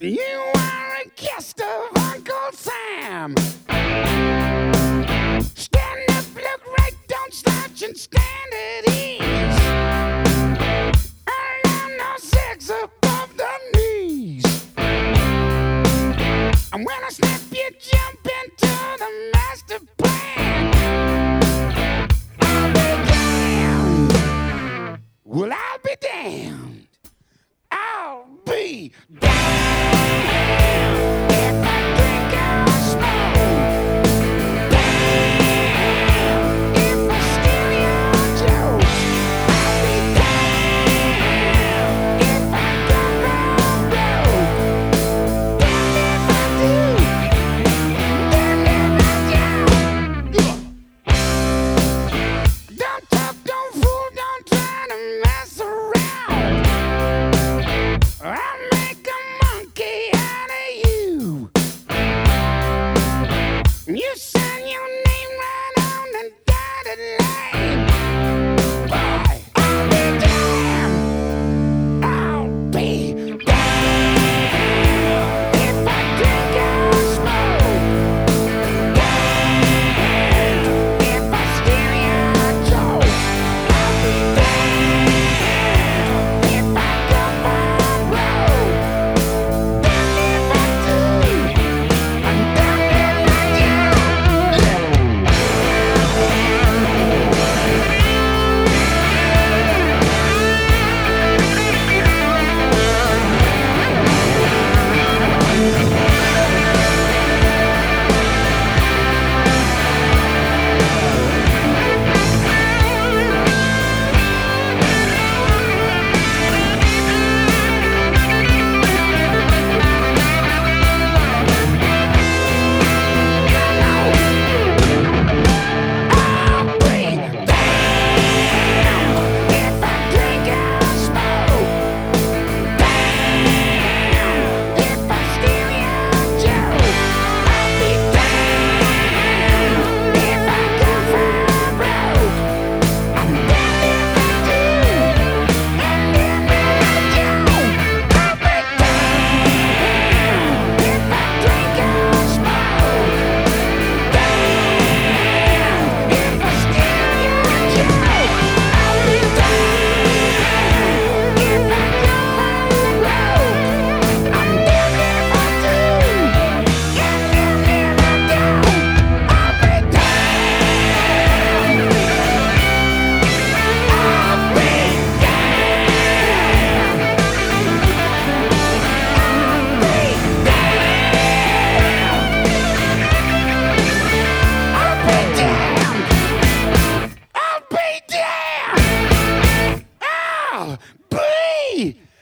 You are a guest of Uncle Sam. Stand up, look right, don't slouch, and stand at ease. Allow no sex above the knees. And when I snap, you jump into the master plan. I'll be damned. Well, I'll be damned. I'll be damned if I drink or smoke. Damned if I steal your jokes. I'll be damned if I go broke. Damned if I do. Damned if I don't. Don't talk, don't fool, don't try to mess around. I'll make a monkey out of you. You sign your name right on the dotted line. Boy, I'll be damned. I'll be damned if I drink or smoke. Damned if I steal your jokes. I'll be damned if I go broke. Damned if I do. I'm damned if I I'll be damned if I drink or smoke. Damned if I steal your joke. I'll be damned if I go for broke. I'm damned if I do, and damned if I don't. I'll be damned if I drink or smoke. Damned if I steal your joke. I'll be damned if I go for broke. I'm damned if I do, and damned if I don't. I'll be damned. I'll be damned. I'll be damned. I'll be damned. I'll be